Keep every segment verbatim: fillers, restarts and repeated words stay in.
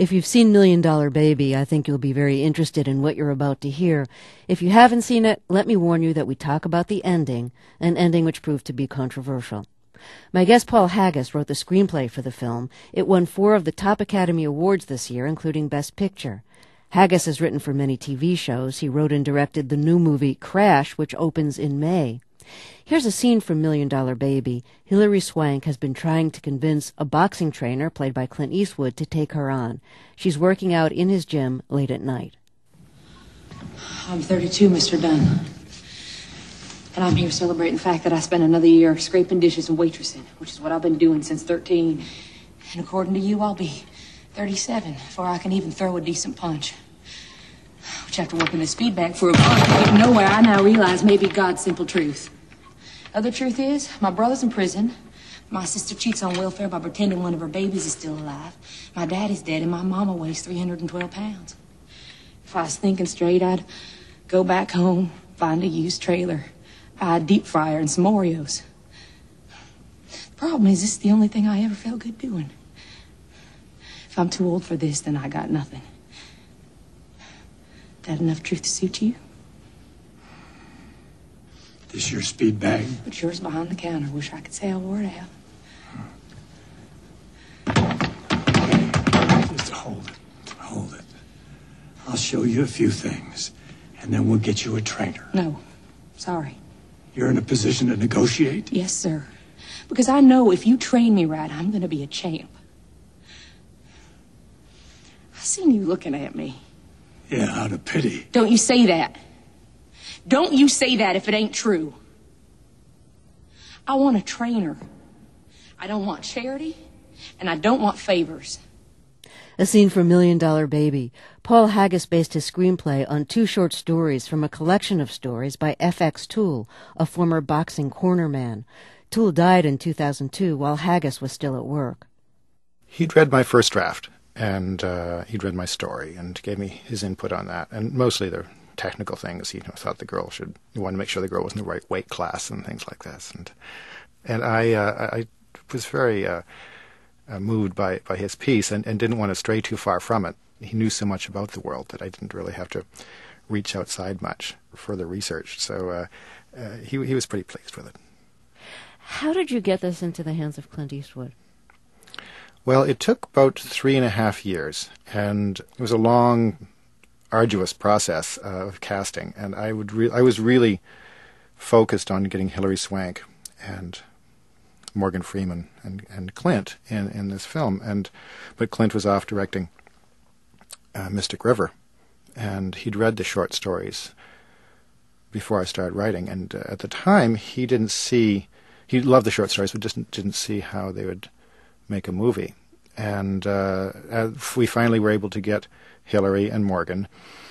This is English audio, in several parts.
If you've seen Million Dollar Baby, I think you'll be very interested in what you're about to hear. If you haven't seen it, let me warn you that we talk about the ending, an ending which proved to be controversial. My guest Paul Haggis wrote the screenplay for the film. It won four of the top Academy Awards this year, including Best Picture. Haggis has written for many T V shows. He wrote and directed the new movie Crash, which opens in May. Here's a scene from Million Dollar Baby. Hilary Swank has been trying to convince a boxing trainer, played by Clint Eastwood, to take her on. She's working out in his gym late at night. I'm thirty-two, Mister Dunn. And I'm here celebrating the fact that I spent another year scraping dishes and waitressing, which is what I've been doing since thirteen. And according to you, I'll be thirty-seven before I can even throw a decent punch. Which, after working this feedback for a month, getting nowhere, I now realize may be God's simple truth. Other truth is, my brother's in prison. My sister cheats on welfare by pretending one of her babies is still alive. My daddy's dead, and my mama weighs three hundred twelve pounds. If I was thinking straight, I'd go back home, find a used trailer, buy a deep fryer and some Oreos. The problem is, this is the only thing I ever felt good doing. If I'm too old for this, then I got nothing. That enough truth to suit you? This your speed bag? But yours behind the counter. Wish I could say I wore it out. Just hold it. Hold it. I'll show you a few things, and then we'll get you a trainer. No. Sorry. You're in a position to negotiate? Yes, sir. Because I know if you train me right, I'm going to be a champ. I seen you looking at me. Yeah, out of pity. Don't you say that. Don't you say that if it ain't true. I want a trainer. I don't want charity, and I don't want favors. A scene from Million Dollar Baby. Paul Haggis based his screenplay on two short stories from a collection of stories by F X Toole, a former boxing cornerman. Toole died in two thousand two while Haggis was still at work. He'd read my first draft, and uh, he'd read my story and gave me his input on that, and mostly the technical things. He you know, thought the girl should, he wanted to make sure the girl was in the right weight class and things like this. And and I uh, I was very uh, uh, moved by, by his piece and, and didn't want to stray too far from it. He knew so much about the world that I didn't really have to reach outside much for further research. So uh, uh, he he was pretty pleased with it. How did you get this into the hands of Clint Eastwood? Well, it took about three and a half years, and it was a long, arduous process uh, of casting, and I would re- I was really focused on getting Hilary Swank and Morgan Freeman and, and Clint in, in this film, and but Clint was off directing uh, Mystic River, and he'd read the short stories before I started writing, and uh, at the time he didn't see, he loved the short stories, but just didn't see how they would make a movie. And uh, we finally were able to get Hilary and Morgan.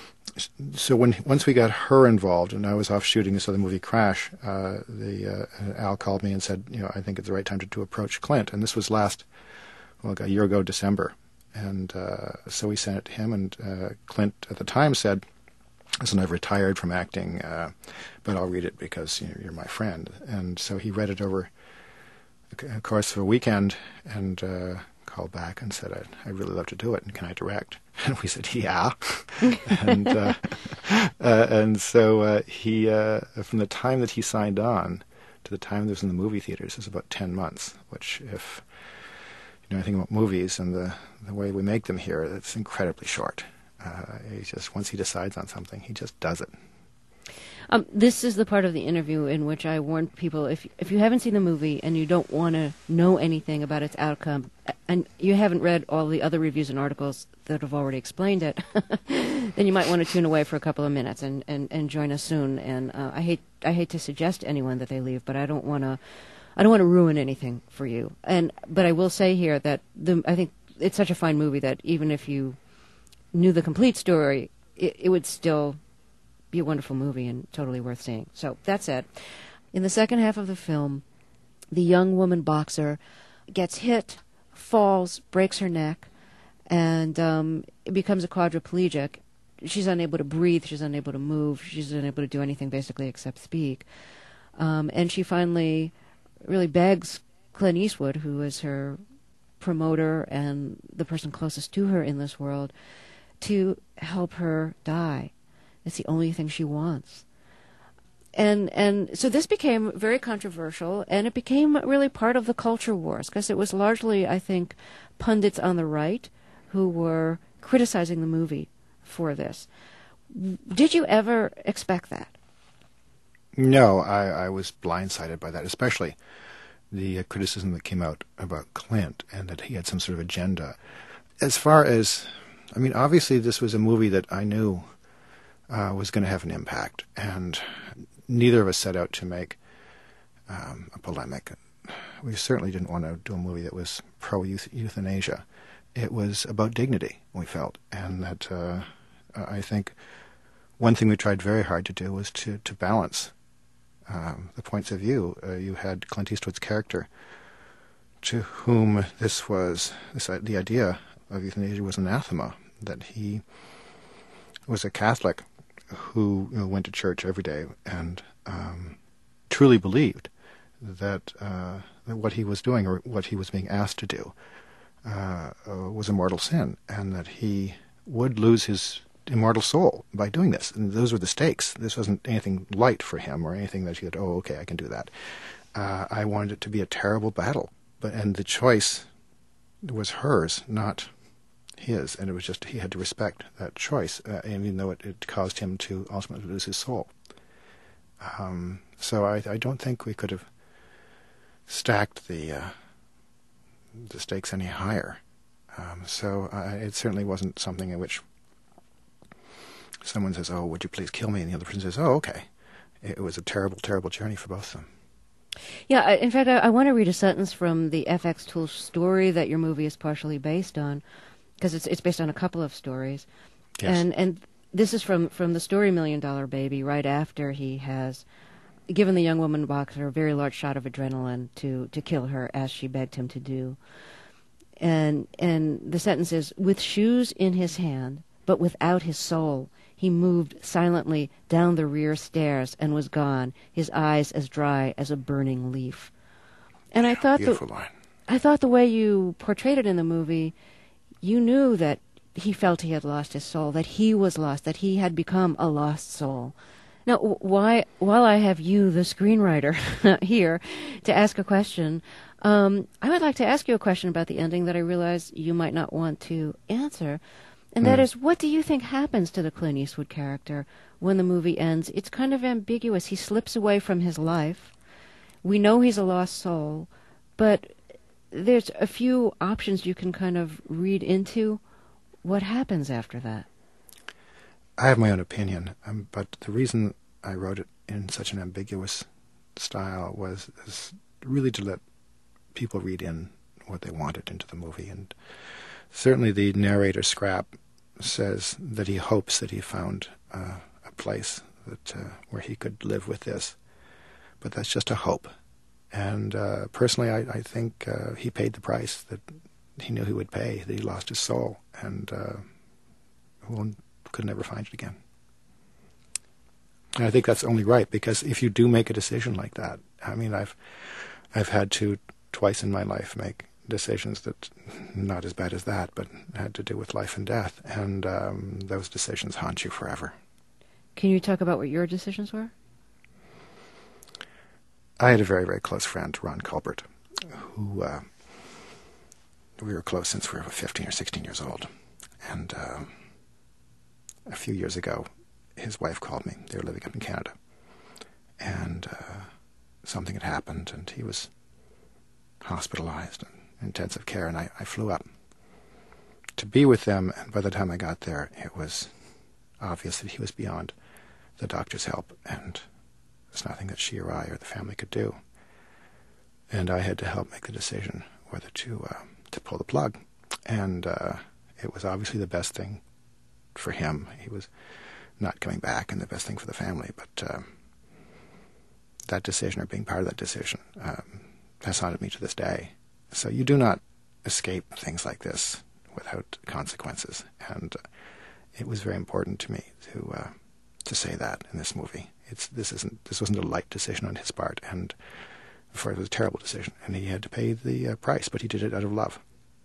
So when once we got her involved, and I was off shooting this other movie, Crash, uh, the uh, Al called me and said, you know, I think it's the right time to, to approach Clint. And this was last, well, like a year ago, December. And uh, so we sent it to him, and uh, Clint at the time said, listen, I've retired from acting, uh, but I'll read it because you know, you're my friend. And so he read it over the course of a weekend and uh, called back and said, I'd, I'd really love to do it, and can I direct? And we said, yeah. and uh, uh, and so uh, he, uh, from the time that he signed on to the time that it was in the movie theaters, is about ten months, which if you know anything about movies and the, the way we make them here, it's incredibly short. Uh, he just, once he decides on something, he just does it. Um, this is the part of the interview in which I warn people, if if you haven't seen the movie and you don't want to know anything about its outcome, and you haven't read all the other reviews and articles that have already explained it, then you might want to tune away for a couple of minutes and, and, and join us soon. And uh, I hate I hate to suggest to anyone that they leave, but I don't want to I don't want to ruin anything for you. And but I will say here that the I think it's such a fine movie that even if you knew the complete story, it, it would still be a wonderful movie and totally worth seeing. So that's it. In the second half of the film, the young woman boxer gets hit, falls, breaks her neck, and um, becomes a quadriplegic. She's unable to breathe. She's unable to move. She's unable to do anything basically except speak. Um, and she finally really begs Clint Eastwood, who is her promoter and the person closest to her in this world to help her die. It's the only thing she wants. And and so this became very controversial, and it became really part of the culture wars, because it was largely, I think, pundits on the right who were criticizing the movie for this. Did you ever expect that? No, I, I was blindsided by that, especially the uh, criticism that came out about Clint and that he had some sort of agenda. As far as, I mean, obviously this was a movie that I knew uh, was going to have an impact, and neither of us set out to make um, a polemic. We certainly didn't want to do a movie that was pro-euthanasia. It was about dignity, we felt, and that uh, I think one thing we tried very hard to do was to, to balance um, the points of view. Uh, you had Clint Eastwood's character, to whom this was, this, uh, the idea of euthanasia was anathema, that he was a Catholic who, you know, went to church every day and um, truly believed that, uh, that what he was doing, or what he was being asked to do, uh, uh, was a mortal sin, and that he would lose his immortal soul by doing this. And those were the stakes. This wasn't anything light for him, or anything that he said, oh, okay, I can do that. Uh, I wanted it to be a terrible battle, but and the choice was hers, not his, and it was just, he had to respect that choice, uh, and even though it, it caused him to ultimately lose his soul. Um, so I, I don't think we could have stacked the uh, the stakes any higher. Um, so I, it certainly wasn't something in which someone says, "Oh, would you please kill me?" and the other person says, "Oh, okay." It was a terrible, terrible journey for both of them. Yeah, I- in fact, I, I want to read a sentence from the F X Tool story that your movie is partially based on, because it's it's based on a couple of stories. Yes. And and this is from, from the story Million Dollar Baby, right after he has given the young woman boxer a very large shot of adrenaline to, to kill her, as she begged him to do. And and the sentence is, with shoes in his hand, but without his soul, he moved silently down the rear stairs and was gone, his eyes as dry as a burning leaf. And I thought Beautiful the, line. I thought the way you portrayed it in the movie, you knew that he felt he had lost his soul, that he was lost, that he had become a lost soul. Now, why, while I have you, the screenwriter, here to ask a question, um, I would like to ask you a question about the ending that I realize you might not want to answer. And that Mm. is, what do you think happens to the Clint Eastwood character when the movie ends? It's kind of ambiguous. He slips away from his life. We know he's a lost soul, but there's a few options you can kind of read into what happens after that. I have my own opinion, um, but the reason I wrote it in such an ambiguous style was is really to let people read in what they wanted into the movie. And certainly the narrator, Scrap, says that he hopes that he found uh, a place that uh, where he could live with this. But that's just a hope. And uh, personally, I, I think uh, he paid the price that he knew he would pay, that he lost his soul, and uh, will, could never find it again. And I think that's only right, because if you do make a decision like that, I mean, I've I've had to twice in my life make decisions that, not as bad as that, but had to do with life and death, and um, those decisions haunt you forever. Can you talk about what your decisions were? I had a very, very close friend, Ron Colbert, who uh, we were close since we were fifteen or sixteen years old. And uh, a few years ago, his wife called me. They were living up in Canada. And uh, something had happened, and he was hospitalized in intensive care, and I, I flew up to be with them. And by the time I got there, it was obvious that he was beyond the doctor's help, and there's nothing that she or I or the family could do. And I had to help make the decision whether to uh, to pull the plug. And uh, it was obviously the best thing for him. He was not coming back, and the best thing for the family. But uh, that decision, or being part of that decision, um, has haunted me to this day. So you do not escape things like this without consequences. And uh, it was very important to me to uh, to say that in this movie. It's this isn't this wasn't a light decision on his part, and for it was a terrible decision, and he had to pay the uh, price, but he did it out of love.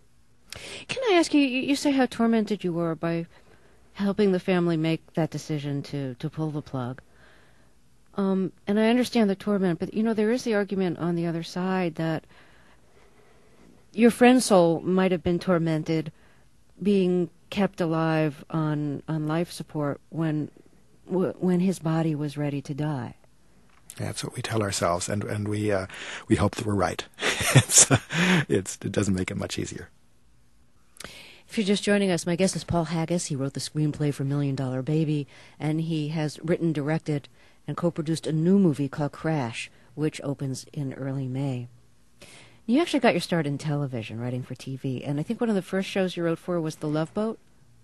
Can I ask you, you you say how tormented you were by helping the family make that decision to, to pull the plug. Um, and I understand the torment, but, you know, there is the argument on the other side that your friend's soul might have been tormented being kept alive on, on life support when when his body was ready to die. That's what we tell ourselves, and and we uh, we hope that we're right. it's, uh, it's it doesn't make it much easier. If you're just joining us, my guest is Paul Haggis. He wrote the screenplay for Million Dollar Baby, and he has written, directed, and co-produced a new movie called Crash, which opens in early May. You actually got your start in television, writing for T V, and I think one of the first shows you wrote for was The Love Boat.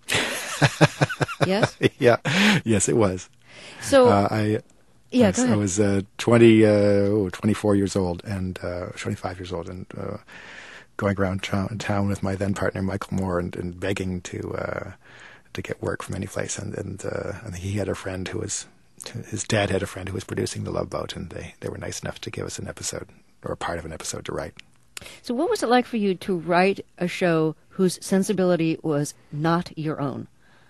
Yes? Yeah. Yes, it was. So, uh, I yeah, I, go ahead. I was uh, twenty, uh, oh, twenty-four years old, and uh, twenty-five years old, and uh, going around town, town with my then partner Michael Moore, and, and begging to uh, to get work from any place. And and, uh, and he had a friend who was his dad had a friend who was producing The Love Boat, and they, they were nice enough to give us an episode or a part of an episode to write. So, what was it like for you to write a show whose sensibility was not your own?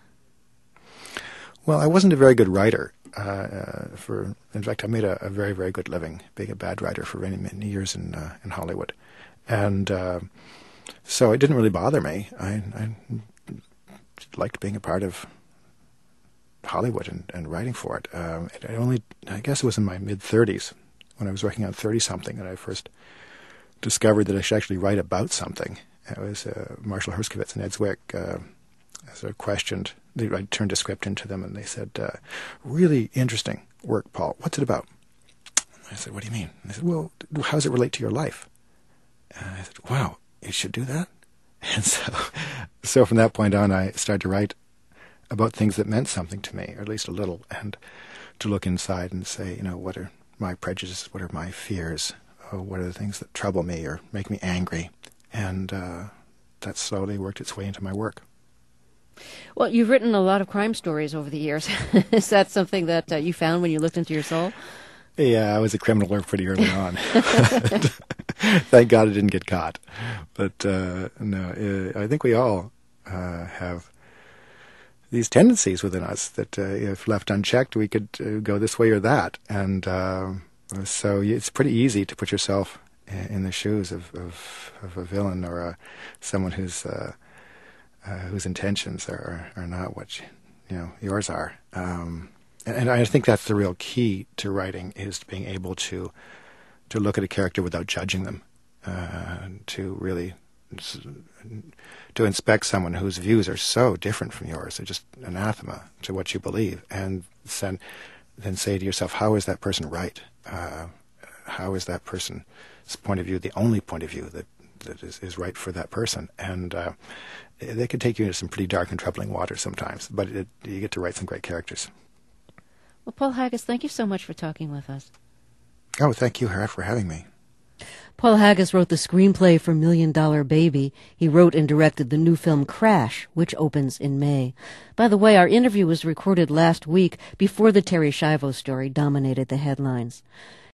Well, I wasn't a very good writer. Uh, for in fact, I made a, a very, very good living being a bad writer for many, many years in uh, in Hollywood, and uh, so it didn't really bother me. I, I liked being a part of Hollywood and, and writing for it. Um, it. I only, I guess, it was in my mid thirties when I was working on thirty something that I first discovered that I should actually write about something. It was uh, Marshall Herskovitz and Ed Zwick uh, sort of questioned. They, I turned a script into them, and they said, uh, really interesting work, Paul. What's it about? I said, what do you mean? And they said, well, how does it relate to your life? And I said, wow, you should do that? And so, so from that point on, I started to write about things that meant something to me, or at least a little, and to look inside and say, you know, what are my prejudices? What are my fears? Oh, what are the things that trouble me or make me angry? And uh, that slowly worked its way into my work. Well, you've written a lot of crime stories over the years. Is that something that uh, you found when you looked into your soul? Yeah, I was a criminal pretty early on. Thank God I didn't get caught. But uh, no, uh, I think we all uh, have these tendencies within us that uh, if left unchecked, we could uh, go this way or that. And uh, so it's pretty easy to put yourself in the shoes of, of, of a villain or a, someone who's... Uh, Uh, whose intentions are, are not what you, you know yours are, um, and, and I think that's the real key to writing, is being able to to look at a character without judging them, uh, to really to inspect someone whose views are so different from yours, they're just anathema to what you believe, and then then say to yourself, how is that person right? Uh, how is that person's point of view the only point of view that that is, is right for that person? And uh, they can take you into some pretty dark and troubling water sometimes, but it, you get to write some great characters. Well, Paul Haggis, thank you so much for talking with us. Oh, thank you, Hera, for having me. Paul Haggis wrote the screenplay for Million Dollar Baby. He wrote and directed the new film Crash, which opens in May. By the way, our interview was recorded last week before the Terri Schiavo story dominated the headlines.